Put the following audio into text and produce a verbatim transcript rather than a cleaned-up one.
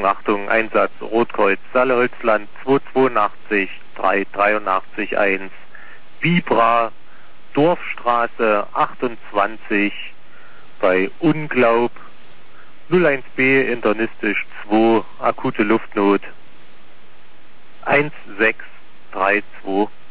Übernachtung, Einsatz Rotkreuz, Saale-Holzland zwei zweiundachtzig drei dreiundachtzig eins, Bibra, Dorfstraße achtundzwanzig bei Unglaub, null eins B internistisch zwei, akute Luftnot, eins sechs drei zwei.